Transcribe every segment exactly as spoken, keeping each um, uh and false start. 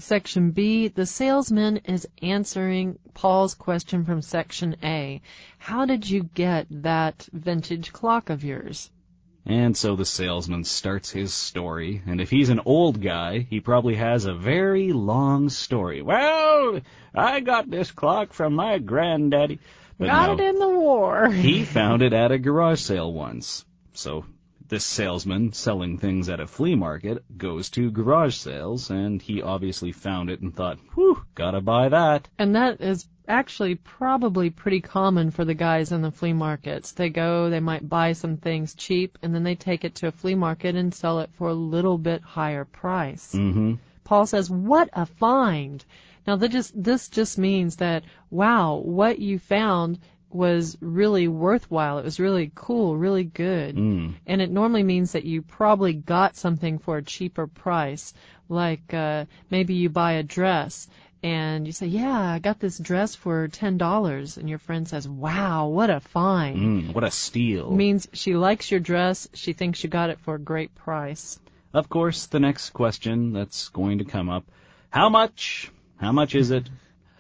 Section B, the salesman is answering Paul's question from Section A. How did you get that vintage clock of yours? And so the salesman starts his story, and if he's an old guy, he probably has a very long story. Well, I got this clock from my granddaddy. But got no, it in the war. He found it at a garage sale once. So this salesman selling things at a flea market goes to garage sales, and he obviously found it and thought, whew, gotta buy that. And that is actually probably pretty common for the guys in the flea markets. They go, they might buy some things cheap, and then they take it to a flea market and sell it for a little bit higher price. Mm-hmm. Paul says, what a find. Now, that just, this just means that, wow, what you found was really worthwhile. It was really cool, really good. Mm. And it normally means that you probably got something for a cheaper price, like uh, maybe you buy a dress. And you say, yeah, I got this dress for ten dollars. And your friend says, wow, what a find. Mm, what a steal. It means she likes your dress. She thinks you got it for a great price. Of course, the next question that's going to come up, how much? How much is it?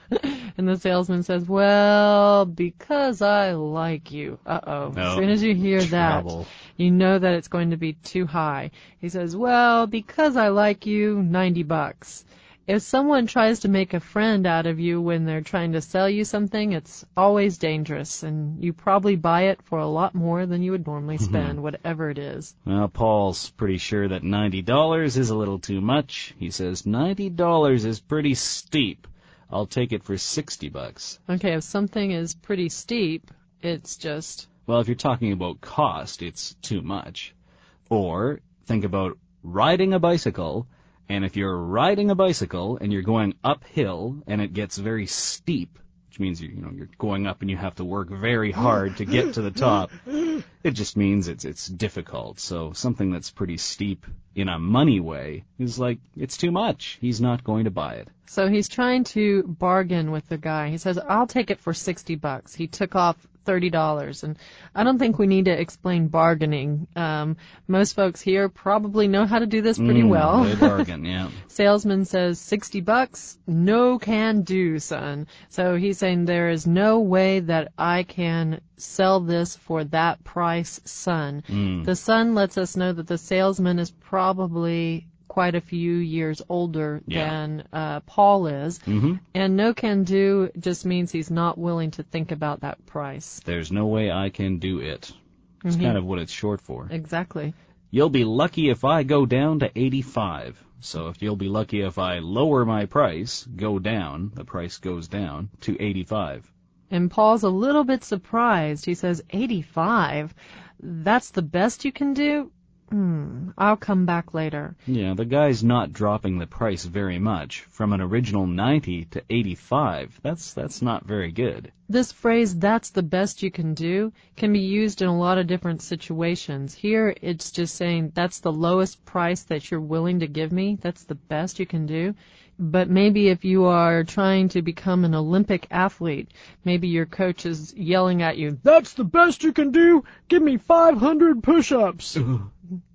And the salesman says, well, because I like you. Uh-oh. No, as soon as you hear trouble. that, you know that it's going to be too high. He says, well, because I like you, ninety bucks. If someone tries to make a friend out of you when they're trying to sell you something, it's always dangerous, and you probably buy it for a lot more than you would normally spend, whatever it is. Well, Paul's pretty sure that ninety dollars is a little too much. He says, ninety dollars is pretty steep. I'll take it for sixty bucks. Okay, if something is pretty steep, it's just... Well, if you're talking about cost, it's too much. Or think about riding a bicycle. And if you're riding a bicycle and you're going uphill and it gets very steep, which means you, you know you're going up and you have to work very hard to get to the top, it just means it's it's difficult. So something that's pretty steep in a money way is like, it's too much. He's not going to buy it. So he's trying to bargain with the guy. He says, I'll take it for sixty bucks. He took off thirty dollars. And I don't think we need to explain bargaining. Um, most folks here probably know how to do this pretty mm, well. They bargain, yeah. Salesman says, sixty bucks? No can do, son. So he's saying there is no way that I can sell this for that price, son. Mm. The son lets us know that the salesman is probably quite a few years older yeah. than uh, Paul is. Mm-hmm. And no can do just means he's not willing to think about that price. There's no way I can do it. It's Mm-hmm. kind of what it's short for. Exactly. You'll be lucky if I go down to eighty-five. So if you'll be lucky if I lower my price, go down, the price goes down to eighty-five. And Paul's a little bit surprised. He says, eighty-five? That's the best you can do? Hmm, I'll come back later. Yeah, the guy's not dropping the price very much. From an original ninety to eighty-five, that's that's not very good. This phrase, that's the best you can do, can be used in a lot of different situations. Here, it's just saying, that's the lowest price that you're willing to give me. That's the best you can do. But maybe if you are trying to become an Olympic athlete, maybe your coach is yelling at you, that's the best you can do? Give me five hundred push-ups.